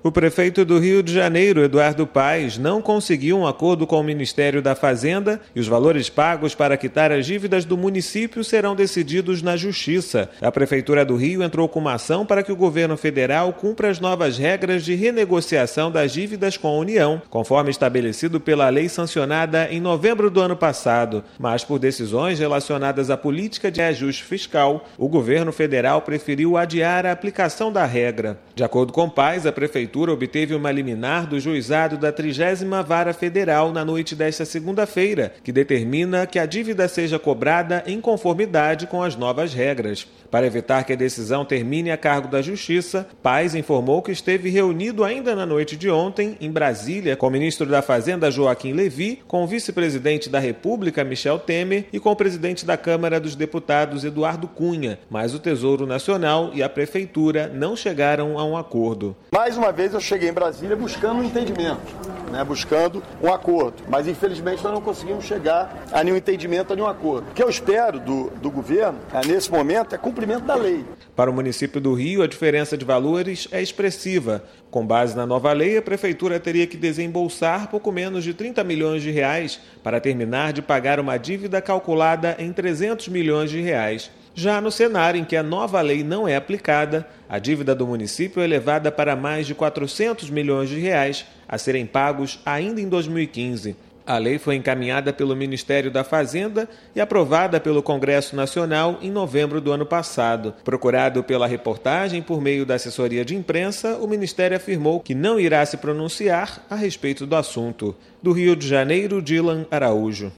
O prefeito do Rio de Janeiro, Eduardo Paes, não conseguiu um acordo com o Ministério da Fazenda e os valores pagos para quitar as dívidas do município serão decididos na Justiça. A Prefeitura do Rio entrou com uma ação para que o governo federal cumpra as novas regras de renegociação das dívidas com a União, conforme estabelecido pela lei sancionada em novembro do ano passado. Mas por decisões relacionadas à política de ajuste fiscal, o governo federal preferiu adiar a aplicação da regra. De acordo com Paes, a Prefeitura obteve uma liminar do juizado da 30ª Vara Federal na noite desta segunda-feira, que determina que a dívida seja cobrada em conformidade com as novas regras. Para evitar que a decisão termine a cargo da Justiça, Paes informou que esteve reunido ainda na noite de ontem, em Brasília, com o ministro da Fazenda, Joaquim Levy, com o vice-presidente da República, Michel Temer, e com o presidente da Câmara dos Deputados, Eduardo Cunha, mas o Tesouro Nacional e a Prefeitura não chegaram a um acordo. Mais uma vez eu cheguei em Brasília buscando um entendimento, buscando um acordo, mas infelizmente nós não conseguimos chegar a nenhum entendimento, a nenhum acordo. O que eu espero do governo, nesse momento, é cumprimento da lei. Para o município do Rio, a diferença de valores é expressiva. Com base na nova lei, a Prefeitura teria que desembolsar pouco menos de 30 milhões de reais para terminar de pagar uma dívida calculada em 300 milhões de reais. Já no cenário em que a nova lei não é aplicada, a dívida do município é elevada para mais de 400 milhões de reais a serem pagos ainda em 2015. A lei foi encaminhada pelo Ministério da Fazenda e aprovada pelo Congresso Nacional em novembro do ano passado. Procurado pela reportagem por meio da assessoria de imprensa, o Ministério afirmou que não irá se pronunciar a respeito do assunto. Do Rio de Janeiro, Dylan Araújo.